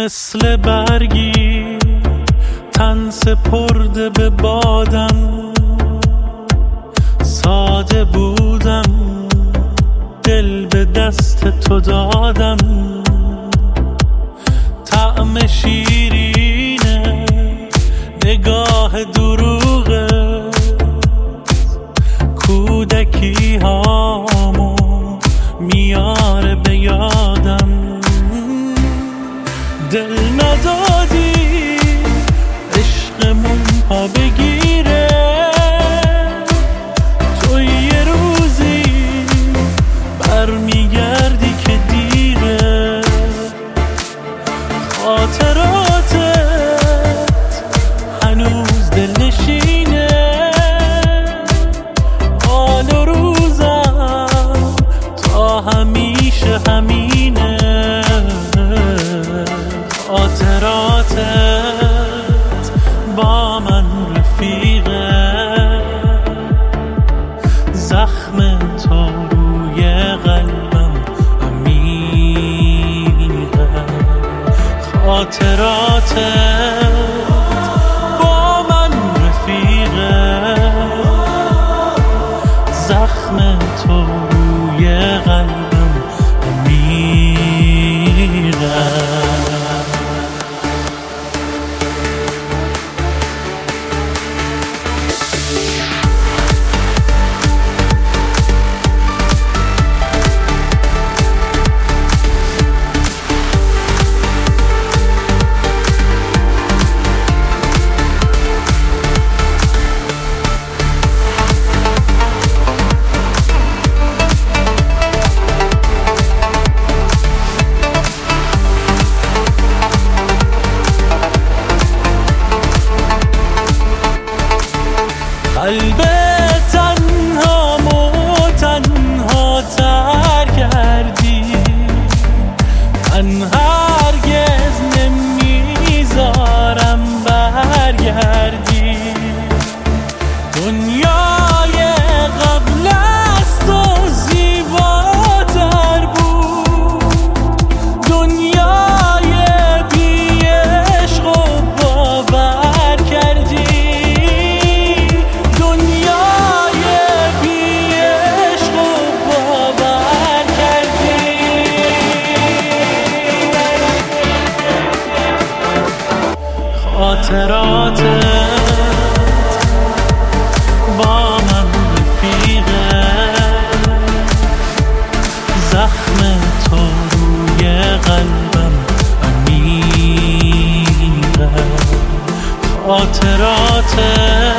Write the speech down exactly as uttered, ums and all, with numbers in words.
مثل برگی تن سپرده به بادم، ساده بودم دل به دست تو دادم. طعم شیرینه نگاه دروغه، کودکی هامو میاره به یادم. دل ندادی عشقمون پا بگیره، تو یه روزی برمیگردی که دیره. خاطراتت هنوز دل نشینه، حال و روزم تا همیشه همینه. خاطراتت با من رفیقه، زخم تو روی قلبم عمیقه. خاطراتت با من رفیقه، زخم تو روی قلبم عمیقه. قلب تنهامو تنها تر کردی، من هرگز نمیذارم برگردی. دنیای قبل از تو زیباتر بود، دنیای بی عشق و باور کردی. خاطراتت با من رفیقه، زخم تو روی قلبم عمیقه. خاطراتت